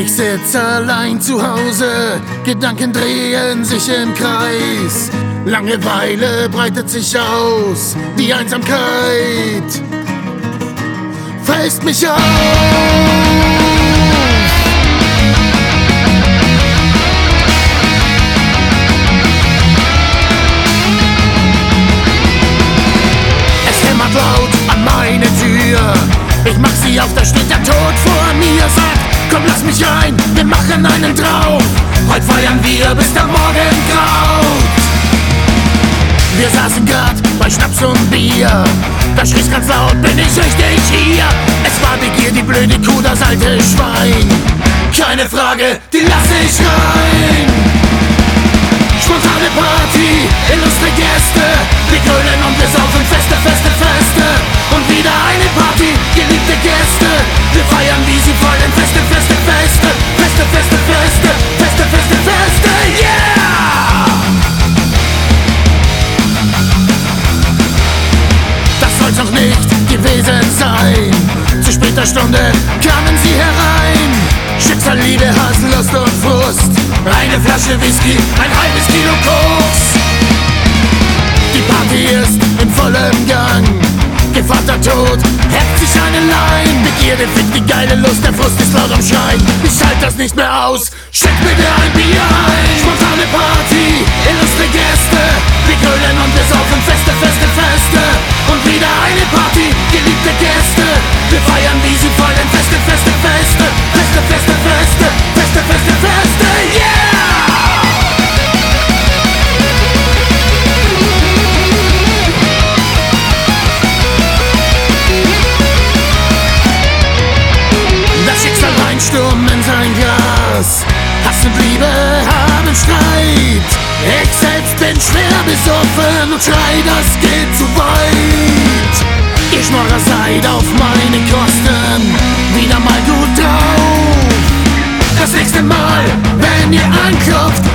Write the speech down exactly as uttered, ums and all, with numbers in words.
Ich sitz allein zu Hause, Gedanken drehen sich im Kreis. Langeweile breitet sich aus, die Einsamkeit frisst mich auf. Es hämmert laut an meine Tür, ich mach sie auf, da steht der Tod vor mir, sagt: Komm, lass mich rein, wir machen einen Traum. Heute feiern wir, bis der Morgen graut. Wir saßen grad bei Schnaps und Bier, da schrie's ganz laut: Bin ich richtig hier? Es war Begier, die blöde Kuh, das alte Schwein. Keine Frage, die lass ich rein. Spontane Party, illustre Gäste, wir grölen und wir saufen feste, feste, feste. Und wieder eine Party, geliebte Gäste, wir feiern, wie sie wollen, feste, feste, feste. Feste, feste, feste, feste, feste, feste, yeah! Das soll's noch nicht gewesen sein, zu später Stunde kamen sie herein. Schicksal, Liebe, Hass, Lust und Frust, eine Flasche Whisky, ein halbes Kilo Koks. Die Party ist in vollem Gang, Gevatter Tod heftet sich eine Lein. Begierde fickt die geile Lust, der Frust ist laut am Schreien. Ich halt das nicht mehr aus, schenk mir dir ein Bier ein. Spontane Party, illustre Gäste, wir grölen und wir saufen feste, feste, feste. Und wieder eine Party, geliebte Gäste, wir feiern, wie sie wollen, feste, feste, feste. Feste, feste, feste, feste, feste, feste, yeah! Das Schicksal Sturm in sein Glas, Hass und Liebe haben Streit. Ich selbst bin schwer besoffen und schrei, das geht zu weit. Ihr Schnorrer seid auf meine Kosten wieder mal gut drauf. Das nächste Mal, wenn ihr anklopft,